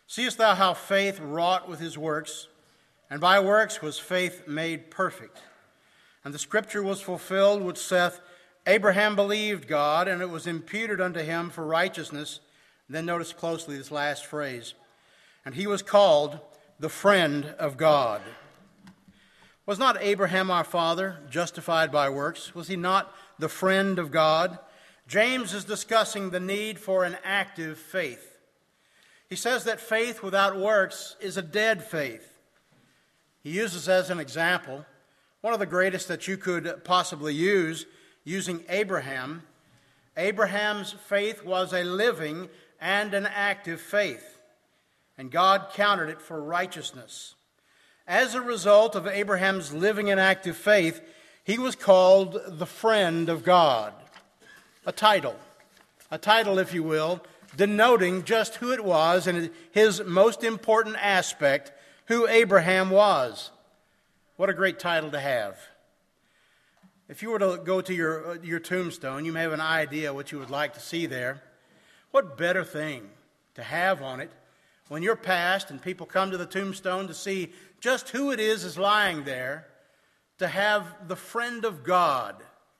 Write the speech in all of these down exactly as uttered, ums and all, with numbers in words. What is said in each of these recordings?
Seest thou how faith wrought with his works, and by works was faith made perfect? And the scripture was fulfilled which saith, Abraham believed God, and it was imputed unto him for righteousness. And then notice closely this last phrase. And he was called the friend of God. Was not Abraham our father justified by works? Was he not the friend of God? James is discussing the need for an active faith. He says that faith without works is a dead faith. He uses as an example, one of the greatest that you could possibly use, using Abraham. Abraham's faith was a living and an active faith, and God counted it for righteousness. As a result of Abraham's living and active faith, he was called the friend of God. A title, a title, if you will, denoting just who it was and his most important aspect, who Abraham was. What a great title to have. If you were to go to your, your tombstone, you may have an idea what you would like to see there. What better thing to have on it when you're passed and people come to the tombstone to see just who it is is lying there, to have the friend of God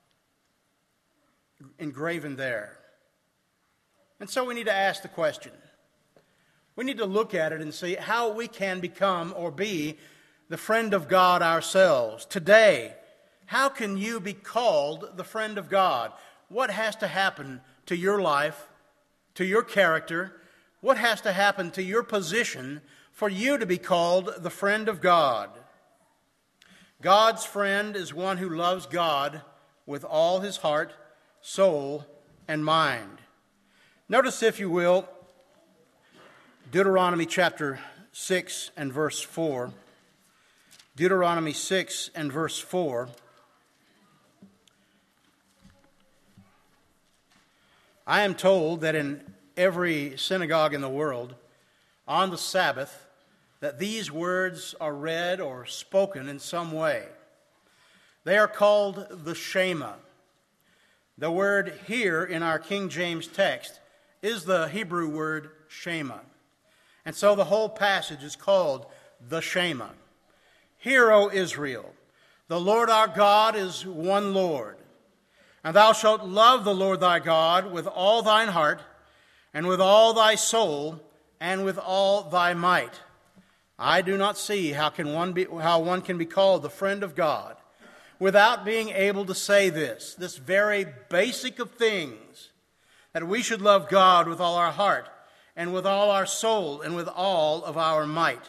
engraven there. And so we need to ask the question. We need to look at it and see how we can become or be the friend of God ourselves. Today, how can you be called the friend of God? What has to happen to your life, to your character? What has to happen to your position for you to be called the friend of God? God's friend is one who loves God with all his heart, soul, and mind. Notice, if you will, Deuteronomy chapter six and verse four. Deuteronomy six and verse four. I am told that in every synagogue in the world, on the Sabbath, that these words are read or spoken in some way. They are called the Shema. The word here in our King James text is the Hebrew word Shema. And so the whole passage is called the Shema. Hear, O Israel, the Lord our God is one Lord. And thou shalt love the Lord thy God with all thine heart, and with all thy soul, and with all thy might. I do not see how can one be, how one can be called the friend of God without being able to say this, this very basic of things, that we should love God with all our heart, and with all our soul, and with all of our might.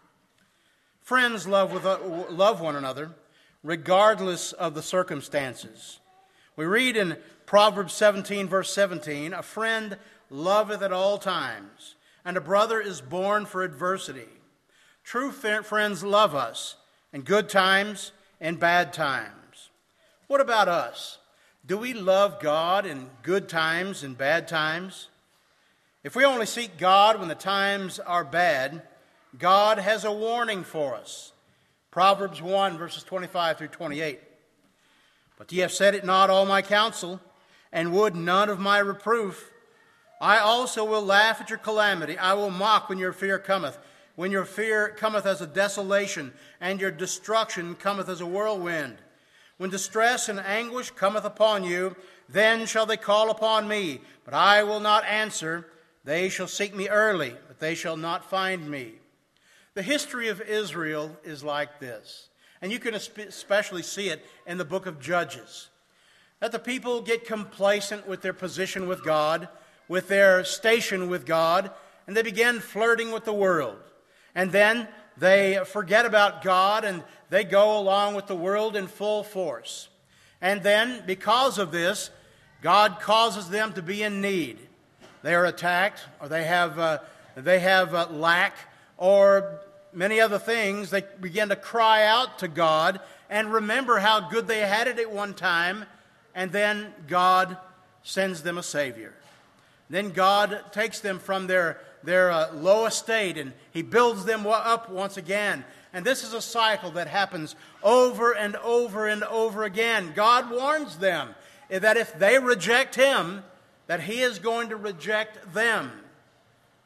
Friends love, with, love one another, regardless of the circumstances. We read in Proverbs seventeen, verse seventeen, a friend loveth at all times, and a brother is born for adversity. True friends love us in good times and bad times. What about us? Do we love God in good times and bad times? If we only seek God when the times are bad, God has a warning for us. Proverbs one, verses twenty-five through twenty-eight. But ye have said it not all my counsel, and would none of my reproof. I also will laugh at your calamity. I will mock when your fear cometh. When your fear cometh as a desolation, and your destruction cometh as a whirlwind. When distress and anguish cometh upon you, then shall they call upon me, but I will not answer. They shall seek me early, but they shall not find me. The history of Israel is like this, and you can especially see it in the book of Judges, that the people get complacent with their position with God, with their station with God, and they begin flirting with the world. And then they forget about God, and they go along with the world in full force. And then, because of this, God causes them to be in need. They are attacked, or they have uh, they have uh, lack, or many other things. They begin to cry out to God and remember how good they had it at one time, and then God sends them a Savior. Then God takes them from their, their uh, low estate, and He builds them up once again. And this is a cycle that happens over and over and over again. God warns them that if they reject Him, that He is going to reject them.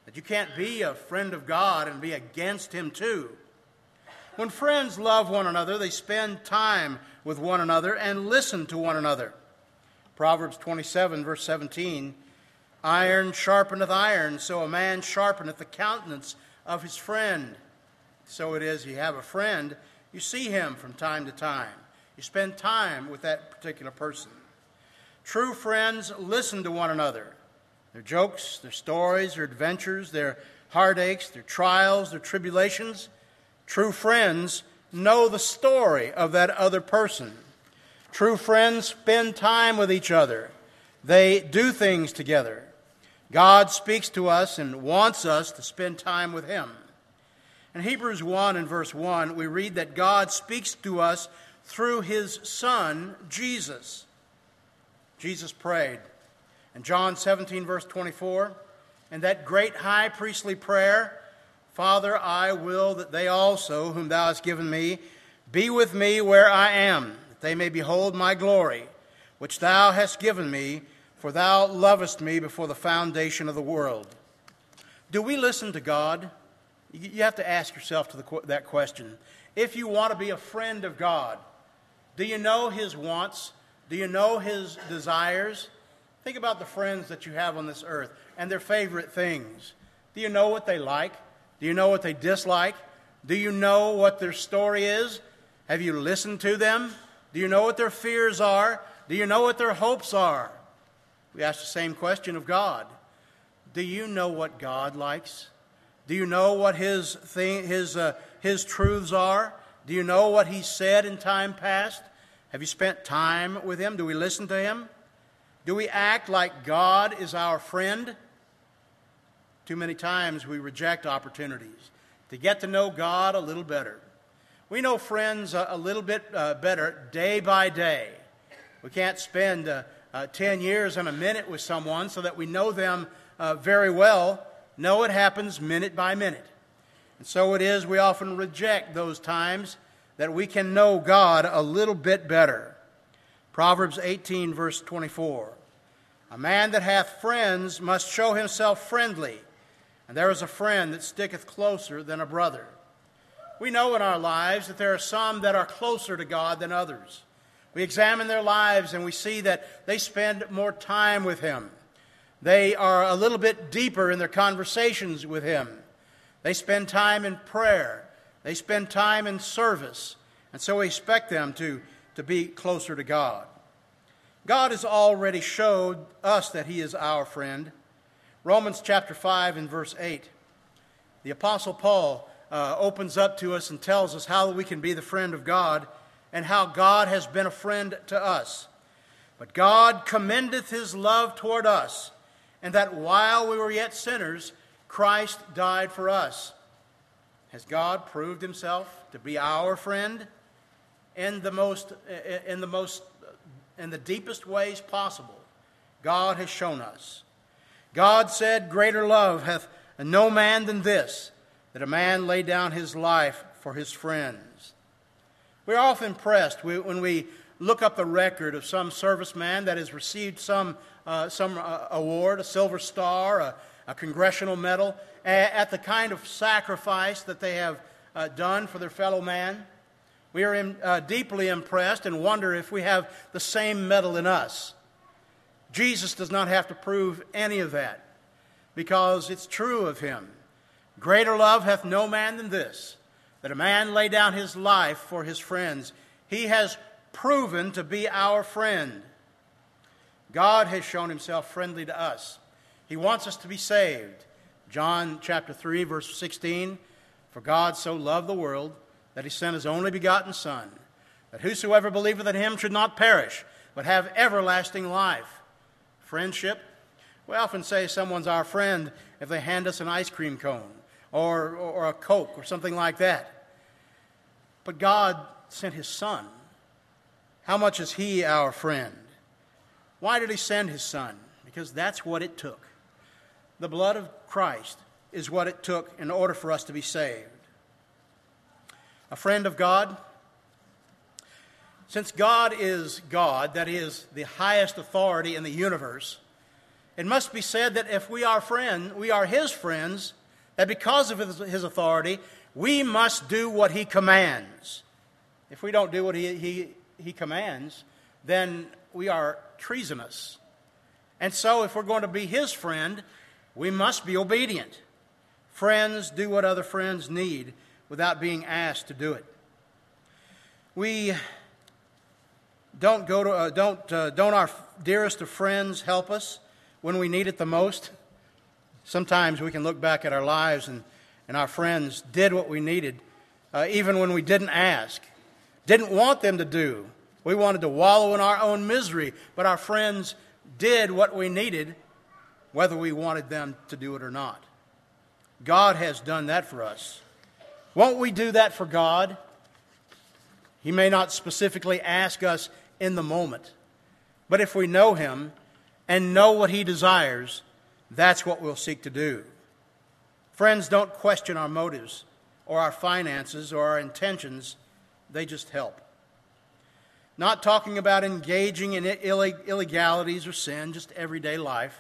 That you can't be a friend of God and be against Him too. When friends love one another, they spend time with one another and listen to one another. Proverbs twenty-seven, verse seventeen, iron sharpeneth iron, so a man sharpeneth the countenance of his friend. So it is, you have a friend, you see him from time to time. You spend time with that particular person. True friends listen to one another. Their jokes, their stories, their adventures, their heartaches, their trials, their tribulations. True friends know the story of that other person. True friends spend time with each other. They do things together. God speaks to us and wants us to spend time with Him. In Hebrews one and verse one, we read that God speaks to us through His Son, Jesus. Jesus prayed. In John seventeen, verse twenty-four, in that great high priestly prayer, Father, I will that they also, whom Thou hast given me, be with me where I am, that they may behold my glory, which Thou hast given me, for Thou lovest me before the foundation of the world. Do we listen to God? You have to ask yourself to the, that question. If you want to be a friend of God, do you know His wants? Do you know His desires? Think about the friends that you have on this earth and their favorite things. Do you know what they like? Do you know what they dislike? Do you know what their story is? Have you listened to them? Do you know what their fears are? Do you know what their hopes are? We ask the same question of God. Do you know what God likes? Do you know what His thing, His uh, His truths are? Do you know what He said in time past? Have you spent time with Him? Do we listen to Him? Do we act like God is our friend? Too many times we reject opportunities to get to know God a little better. We know friends a, a little bit uh, better day by day. We can't spend uh, uh, ten years and a minute with someone so that we know them uh, very well. No, it happens minute by minute. And so it is, we often reject those times that we can know God a little bit better. Proverbs eighteen, verse twenty-four. A man that hath friends must show himself friendly, and there is a friend that sticketh closer than a brother. We know in our lives that there are some that are closer to God than others. We examine their lives and we see that they spend more time with Him. They are a little bit deeper in their conversations with Him. They spend time in prayer. They spend time in service. And so we expect them to, to be closer to God. God has already showed us that He is our friend. Romans chapter five and verse eight. The Apostle Paul uh, opens up to us and tells us how we can be the friend of God and how God has been a friend to us. But God commendeth His love toward us, and that while we were yet sinners, Christ died for us. Has God proved Himself to be our friend? In the most, in the most, in the deepest ways possible, God has shown us. God said, greater love hath no man than this, that a man lay down his life for his friends. We're often impressed when we look up the record of some serviceman that has received some, uh, some uh, award, a Silver Star, a, a congressional medal, at the kind of sacrifice that they have uh, done for their fellow man. We are in, uh, deeply impressed and wonder if we have the same medal in us. Jesus does not have to prove any of that, because it's true of Him. Greater love hath no man than this, that a man lay down his life for his friends. He has proven to be our friend. God has shown Himself friendly to us. He wants us to be saved. John chapter three, verse sixteen, for God so loved the world that He sent His only begotten Son, that whosoever believeth in Him should not perish, but have everlasting life. Friendship. We often say someone's our friend if they hand us an ice cream cone or, or, or a Coke or something like that. But God sent His Son. How much is He our friend? Why did He send His Son? Because that's what it took. The blood of Christ is what it took in order for us to be saved. A friend of God. Since God is God, that is the highest authority in the universe, It must be said that if we are friend, we are his friends, that because of his, his authority, we must do what he commands. If we don't do what he, he, he commands, then we are treasonous. And so if we're going to be his friend, we must be obedient. Friends do what other friends need without being asked to do it. We don't go to uh, don't uh, don't our dearest of friends help us when we need it the most? Sometimes we can look back at our lives and, and our friends did what we needed, uh, even when we didn't ask, didn't want them to do. We wanted to wallow in our own misery, but our friends did what we needed, whether we wanted them to do it or not. God has done that for us. Won't we do that for God? He may not specifically ask us in the moment, but if we know him and know what he desires, that's what we'll seek to do. Friends don't question our motives or our finances or our intentions. They just help. Not talking about engaging in illegalities or sin, just everyday life.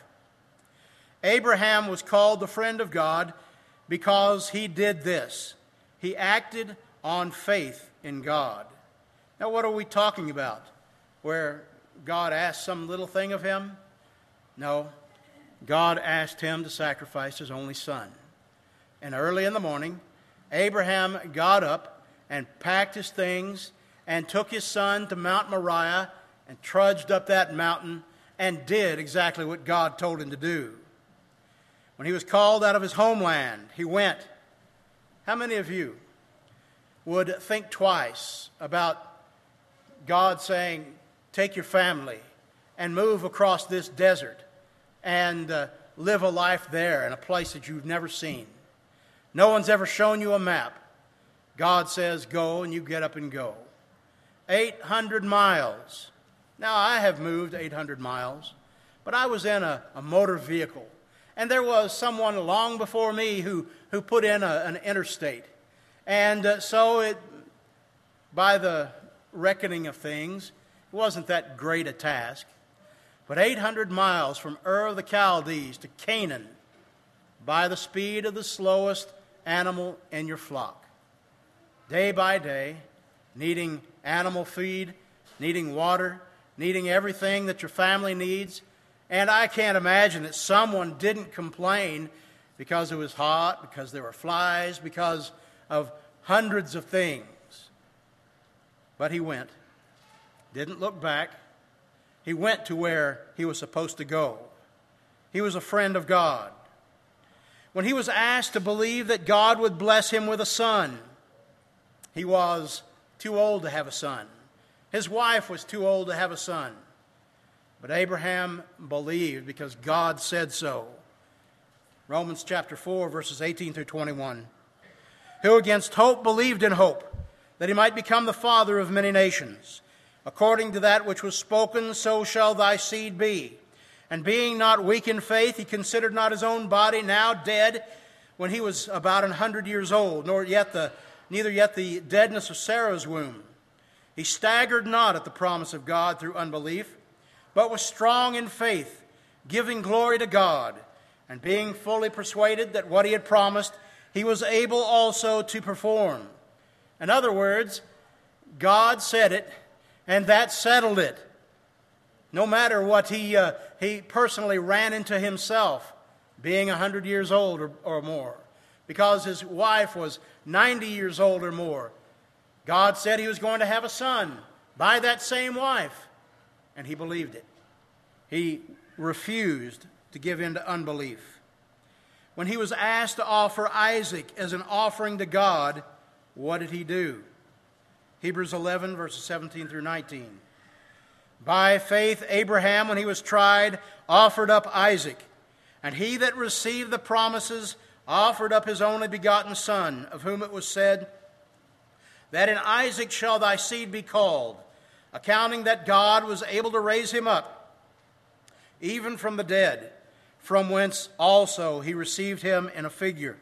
Abraham was called the friend of God because he did this. He acted on faith in God. Now, what are we talking about? Where God asked some little thing of him? No. God asked him to sacrifice his only son. And early in the morning, Abraham got up and packed his things and took his son to Mount Moriah and trudged up that mountain and did exactly what God told him to do. When he was called out of his homeland, he went. How many of you would think twice about God saying, take your family and move across this desert and uh, live a life there in a place that you've never seen? No one's ever shown you a map. God says, go, and you get up and go. eight hundred miles. Now, I have moved eight hundred miles, but I was in a, a motor vehicle, and there was someone long before me who, who put in a, an interstate. And uh, so, it, by the reckoning of things, it wasn't that great a task. But eight hundred miles from Ur of the Chaldees to Canaan by the speed of the slowest animal in your flock. Day by day, needing animal feed, needing water, needing everything that your family needs. And I can't imagine that someone didn't complain because it was hot, because there were flies, because of hundreds of things. But he went, didn't look back. He went to where he was supposed to go. He was a friend of God. When he was asked to believe that God would bless him with a son, he was too old to have a son. His wife was too old to have a son. But Abraham believed because God said so. Romans chapter four, verses eighteen through twenty-one. Who against hope believed in hope, that he might become the father of many nations. According to that which was spoken, so shall thy seed be. And being not weak in faith, he considered not his own body now dead, when he was about an hundred years old, nor yet the neither yet the deadness of Sarah's womb. He staggered not at the promise of God through unbelief, but was strong in faith, giving glory to God, and being fully persuaded that what he had promised, he was able also to perform. In other words, God said it, and that settled it. No matter what he uh, he personally ran into himself, being a hundred years old or, or more, because his wife was ninety years old or more. God said he was going to have a son by that same wife, and he believed it. He refused to give in to unbelief. When he was asked to offer Isaac as an offering to God, what did he do? Hebrews eleven, verses seventeen through nineteen. By faith, Abraham, when he was tried, offered up Isaac. And he that received the promises offered up his only begotten son, of whom it was said, that in Isaac shall thy seed be called, accounting that God was able to raise him up, even from the dead, from whence also he received him in a figure.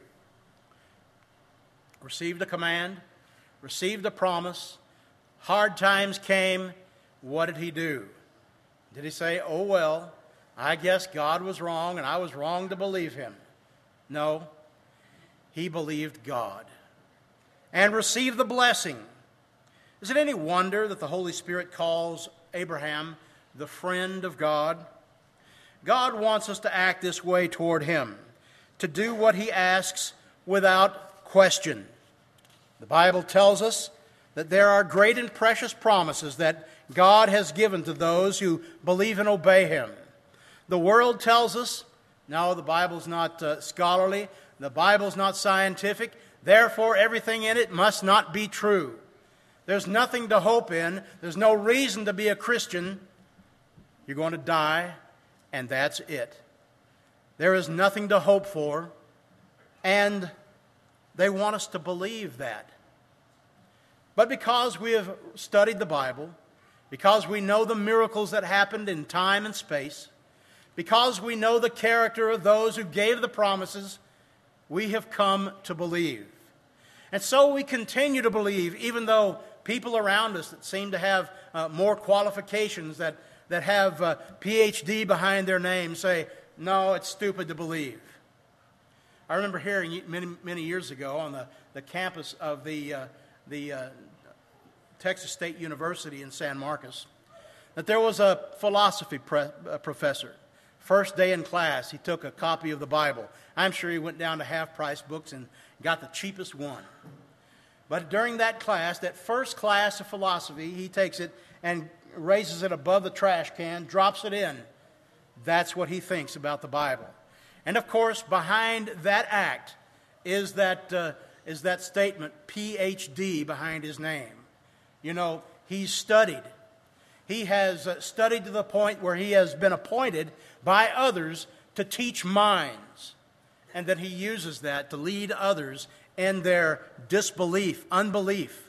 Received a command, received a promise, hard times came. What did he do? Did he say, oh, well, I guess God was wrong and I was wrong to believe him. No, he believed God and received the blessing. Is it any wonder that the Holy Spirit calls Abraham the friend of God? God wants us to act this way toward him, to do what he asks without question. The Bible tells us that there are great and precious promises that God has given to those who believe and obey him. The world tells us, no, the Bible's not uh, scholarly, the Bible's not scientific, therefore everything in it must not be true. There's nothing to hope in, there's no reason to be a Christian. You're going to die, and that's it. There is nothing to hope for, and they want us to believe that. But because we have studied the Bible, because we know the miracles that happened in time and space, because we know the character of those who gave the promises, we have come to believe. And so we continue to believe, even though people around us that seem to have uh, more qualifications, that, that have uh, P H D behind their name, say, no, it's stupid to believe. I remember hearing many, many years ago on the, the campus of the, uh, the uh, Texas State University in San Marcos that there was a philosophy pre- a professor. First day in class, he took a copy of the Bible. I'm sure he went down to half-price books and got the cheapest one. But during that class, that first class of philosophy, he takes it and raises it above the trash can, drops it in. That's what he thinks about the Bible. And of course, behind that act is that, uh, is that statement, P H D, behind his name. You know, he's studied. He has uh, studied to the point where he has been appointed by others to teach minds, and that he uses that to lead others in their disbelief, unbelief.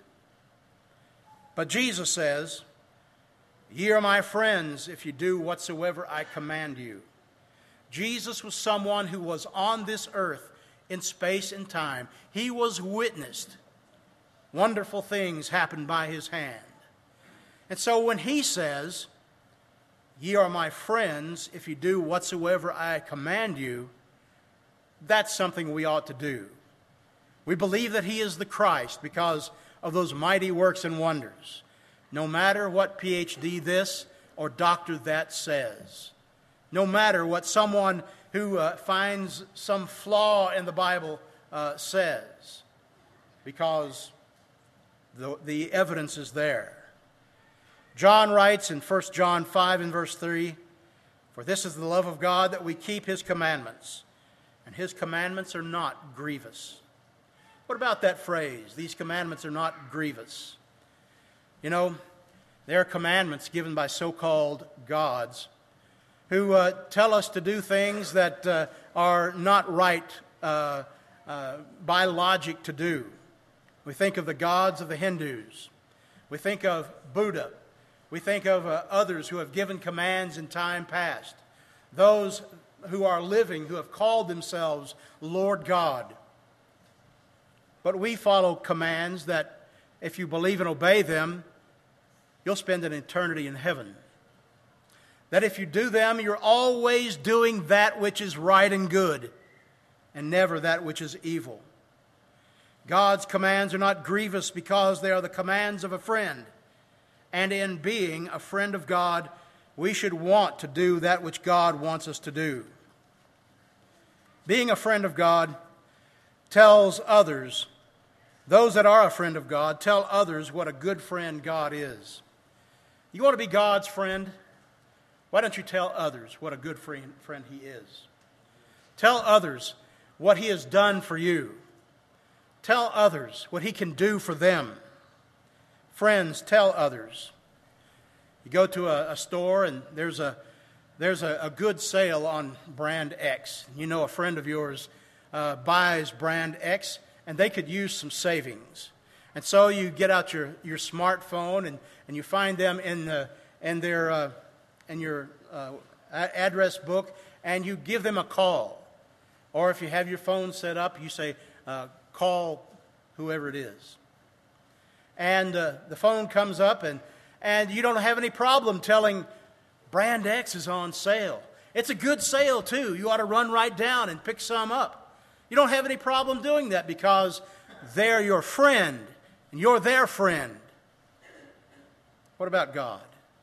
But Jesus says, "Ye are my friends if you do whatsoever I command you." Jesus was someone who was on this earth in space and time. He was witnessed. Wonderful things happened by his hand. And so when he says, "Ye are my friends if you do whatsoever I command you," that's something we ought to do. We believe that he is the Christ because of those mighty works and wonders, no matter what P H D this or doctor that says. No matter what someone who uh, finds some flaw in the Bible uh, says, because the, the evidence is there. John writes in First John five and verse three, "For this is the love of God, that we keep his commandments, and his commandments are not grievous." What about that phrase, "These commandments are not grievous"? You know, there are commandments given by so-called gods who uh, tell us to do things that uh, are not right uh, uh, by logic to do. We think of the gods of the Hindus. We think of Buddha. We think of uh, others who have given commands in time past. Those who are living, who have called themselves Lord God. But we follow commands that, if you believe and obey them, you'll spend an eternity in heaven. That if you do them, you're always doing that which is right and good, and never that which is evil. God's commands are not grievous because they are the commands of a friend. And in being a friend of God, we should want to do that which God wants us to do. Being a friend of God tells others, those that are a friend of God, tell others what a good friend God is. You want to be God's friend? Why don't you tell others what a good friend, friend he is? Tell others what he has done for you. Tell others what he can do for them. Friends, tell others. You go to a, a store and there's a there's a, a good sale on brand X. You know a friend of yours uh, buys brand X, and they could use some savings. And so you get out your, your smartphone and, and you find them in the in their uh, in your uh, address book, and you give them a call. Or if you have your phone set up, you say, uh, call whoever it is. And uh, the phone comes up, and, and you don't have any problem telling brand X is on sale. It's a good sale, too. You ought to run right down and pick some up. You don't have any problem doing that because they're your friend and you're their friend. What about God?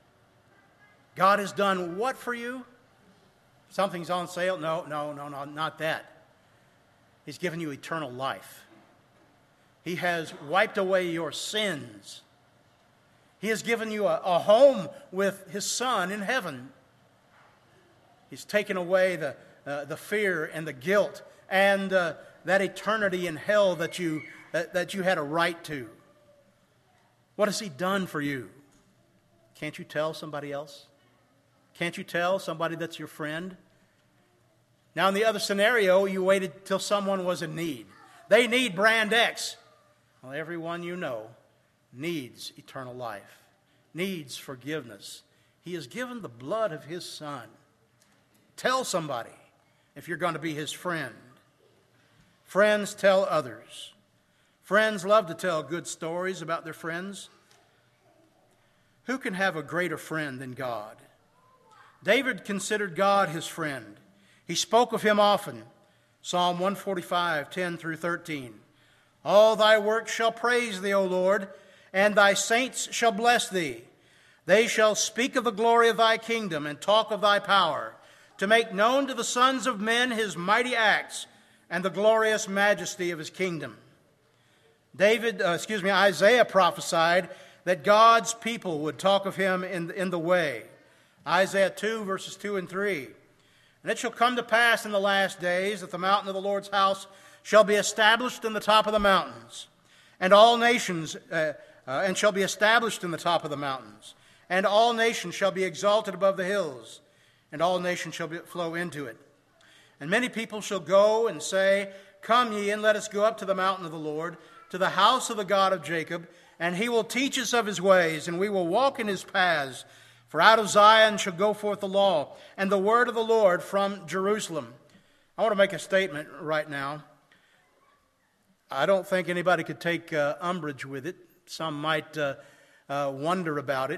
God has done what for you? Something's on sale? No, no, no, no, not that. He's given you eternal life. He has wiped away your sins. He has given you a, a home with His Son in heaven. He's taken away the, uh, the fear and the guilt and uh, that eternity in hell that you, that, that you had a right to. What has He done for you? Can't you tell somebody else? Can't you tell somebody that's your friend? Now, in the other scenario, you waited till someone was in need. They need brand X. Well, everyone you know needs eternal life, needs forgiveness. He has given the blood of His Son. Tell somebody if you're going to be His friend. Friends tell others. Friends love to tell good stories about their friends. Who can have a greater friend than God? David considered God his friend. He spoke of Him often. Psalm one forty-five, ten through thirteen. All thy works shall praise thee, O Lord, and thy saints shall bless thee. They shall speak of the glory of thy kingdom and talk of thy power, to make known to the sons of men His mighty acts and the glorious majesty of His kingdom. David, uh, excuse me, Isaiah prophesied that God's people would talk of Him in, in the way. Isaiah two, verses two and three. And it shall come to pass in the last days that the mountain of the Lord's house shall be established in the top of the mountains, and all nations, uh, uh, and shall be established in the top of the mountains, and all nations shall be exalted above the hills, and all nations shall be, flow into it. And many people shall go and say, Come ye, and let us go up to the mountain of the Lord, to the house of the God of Jacob, and He will teach us of His ways, and we will walk in His paths. For out of Zion shall go forth the law, and the word of the Lord from Jerusalem. I want to make a statement right now. I don't think anybody could take uh, umbrage with it. Some might uh, uh, wonder about it.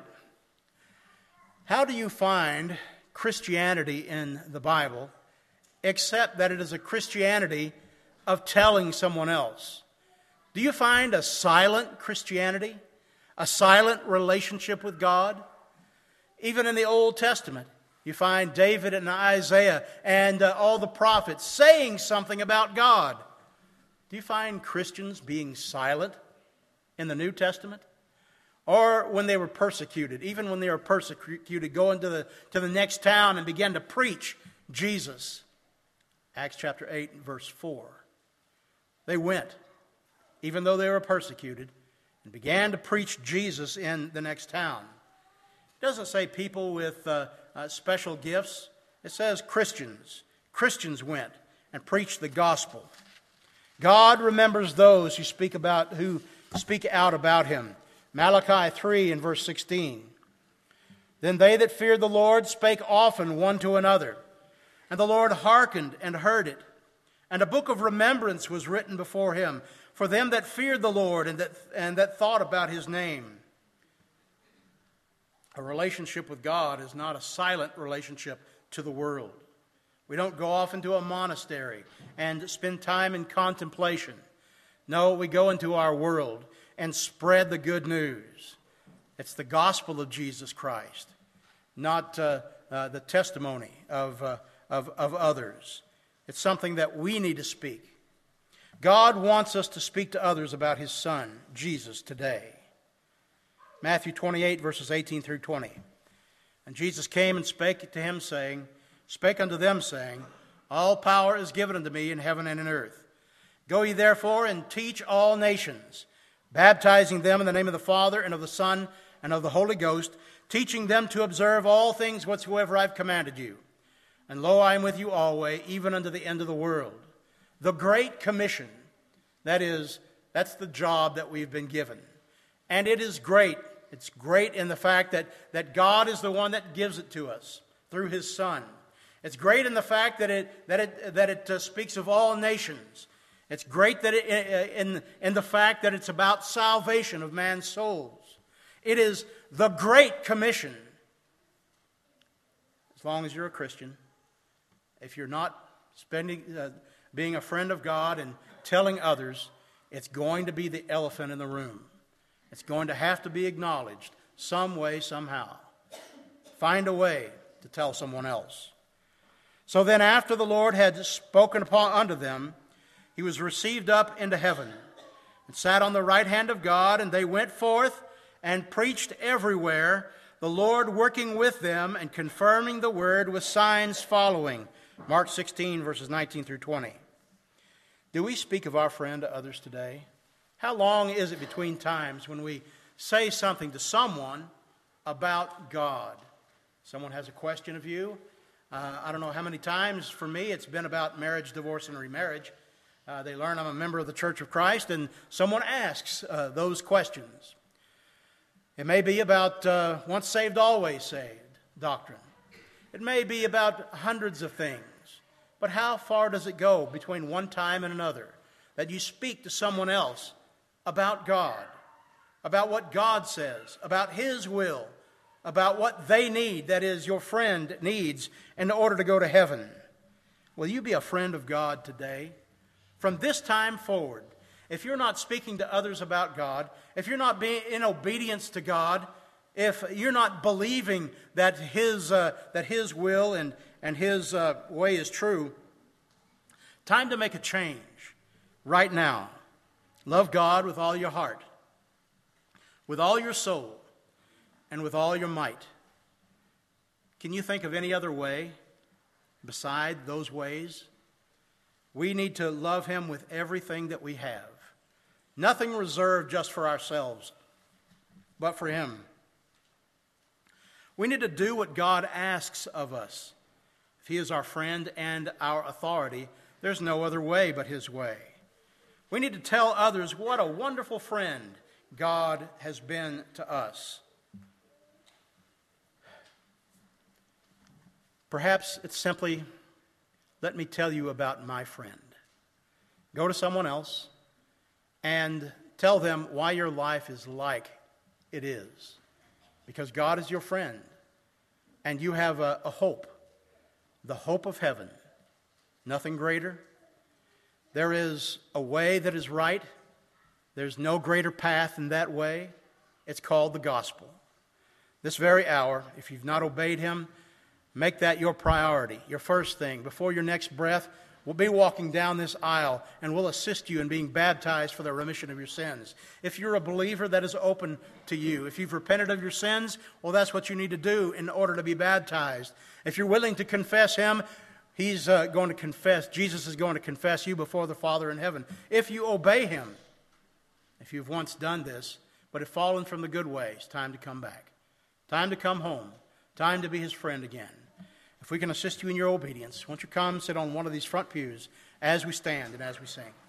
How do you find Christianity in the Bible, except that it is a Christianity of telling someone else? Do you find a silent Christianity, a silent relationship with God? Even in the Old Testament, you find David and Isaiah and uh, all the prophets saying something about God. Do you find Christians being silent in the New Testament? Or when they were persecuted, even when they were persecuted, go into the, to the next town and begin to preach Jesus. Acts chapter eight and verse four. They went, even though they were persecuted, and began to preach Jesus in the next town. It doesn't say people with uh, uh, special gifts. It says Christians. Christians went and preached the gospel. God remembers those who speak about who speak out about Him. Malachi three and verse sixteen. Then they that feared the Lord spake often one to another, and the Lord hearkened and heard it. And a book of remembrance was written before Him for them that feared the Lord and that and that thought about His name. A relationship with God is not a silent relationship to the world. We don't go off into a monastery and spend time in contemplation. No, we go into our world and spread the good news. It's the gospel of Jesus Christ, not uh, uh, the testimony of, uh, of, of others. It's something that we need to speak. God wants us to speak to others about His Son, Jesus, today. Matthew twenty-eight, verses eighteen through twenty. And Jesus came and spake to him, saying, Spake unto them, saying, All power is given unto me in heaven and in earth. Go ye therefore and teach all nations, baptizing them in the name of the Father and of the Son and of the Holy Ghost, teaching them to observe all things whatsoever I have commanded you. And lo, I am with you always, even unto the end of the world. The Great Commission, that is, that's the job that we've been given. And it is great. It's great in the fact that, that God is the one that gives it to us through His Son. It's great in the fact that it that it that it uh, speaks of all nations. It's great that it, uh, in in the fact that it's about salvation of man's souls. It is the Great Commission. As long as you're a Christian, if you're not spending, uh, being a friend of God and telling others, it's going to be the elephant in the room. It's going to have to be acknowledged some way, somehow. Find a way to tell someone else. So then after the Lord had spoken upon unto them, he was received up into heaven and sat on the right hand of God, and they went forth and preached everywhere, the Lord working with them and confirming the word with signs following. Mark sixteen, verses nineteen through twenty. Do we speak of our friend to others today? How long is it between times when we say something to someone about God? Someone has a question of you. Uh, I don't know how many times for me it's been about marriage, divorce, and remarriage. Uh, they learn I'm a member of the Church of Christ, and someone asks uh, those questions. It may be about uh, once saved, always saved doctrine. It may be about hundreds of things. But how far does it go between one time and another that you speak to someone else about God, about what God says, about His will, about what they need, that is, your friend needs, in order to go to heaven? Will you be a friend of God today? From this time forward, if you're not speaking to others about God, if you're not being in obedience to God, if you're not believing that His uh, that His will and, and His uh, way is true, time to make a change right now. Love God with all your heart, with all your soul, and with all your might. Can you think of any other way beside those ways? We need to love Him with everything that we have. Nothing reserved just for ourselves, but for Him. We need to do what God asks of us. If He is our friend and our authority, there's no other way but His way. We need to tell others what a wonderful friend God has been to us. Perhaps it's simply, let me tell you about my friend. Go to someone else and tell them why your life is like it is. Because God is your friend, and you have a, a hope, the hope of heaven. Nothing greater. There is a way that is right. There's no greater path in that way. It's called the gospel. This very hour, if you've not obeyed Him, make that your priority, your first thing. Before your next breath, we'll be walking down this aisle, and we'll assist you in being baptized for the remission of your sins. If you're a believer, that is open to you. If you've repented of your sins, well, that's what you need to do in order to be baptized. If you're willing to confess Him, He's uh, going to confess, Jesus is going to confess you before the Father in heaven. If you obey Him, if you've once done this, but have fallen from the good ways, time to come back. Time to come home. Time to be His friend again. If we can assist you in your obedience, won't you come sit on one of these front pews as we stand and as we sing.